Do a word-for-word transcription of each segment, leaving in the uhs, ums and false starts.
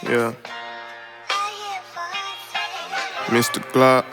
Yeah. Mister Glock.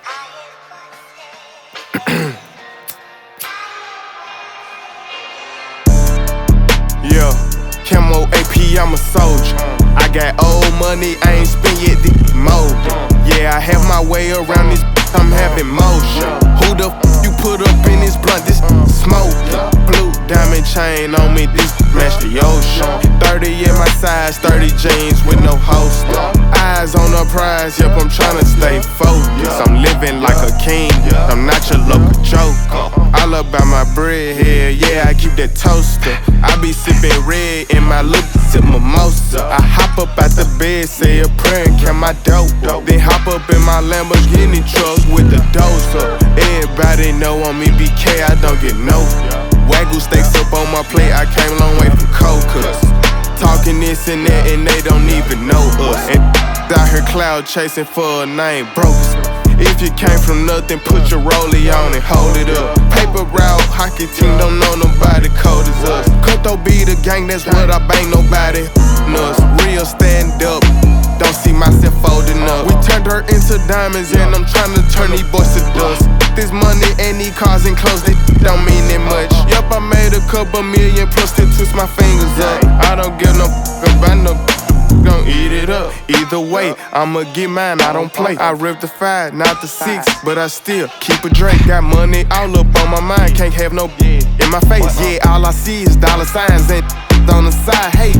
Yeah. Camo A P, I'm a soldier. I got old money, I ain't spent yet, this more. Yeah, I have my way around this, I'm having motion. Who the f you put up in this blunt? This smoke. Blue diamond chain on me, this match the ocean. thirty in my size, thirty jeans with no holster. Eyes on the prize, yep, I'm tryna stay focused. I'm living like a king, I'm not your local joker. All about my bread here, yeah, I keep that toaster. I be sipping red in my look, sip mimosa. I hop up out the bed, say a prayer and count my dope. Then hop up in my Lamborghini truck with the dozer. Everybody know on me B K, I don't get no. Wagyu steaks up on my plate, I came a long way from Coco's. Talking this and that and they don't even know us. And out here cloud chasing for a name, broke. If you came from nothing, put your rollie on and hold it up. Paper route, hockey team, don't know nobody cold as us. Cutthroat be the gang, that's what I bang, nobody us. Real stand up, don't see myself folding up. We turned her into diamonds and I'm trying to turn these boys to dust. This money and these cars and clothes, they don't mean that much. Yup, I made a couple million plus still twist my fingers up. I don't give no f about no gon' eat it up. Either way, I'ma get mine, I don't play. I rip the five, not the six, but I still keep a Drake. Got money all up on my mind, can't have no in my face. Yeah, all I see is dollar signs and on the side, hey.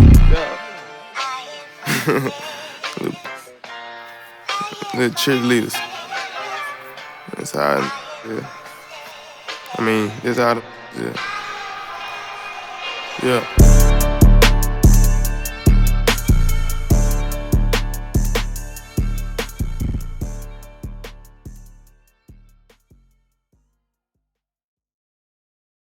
Little cheerleaders. That's how I, yeah. I mean, that's how I, yeah. Yeah.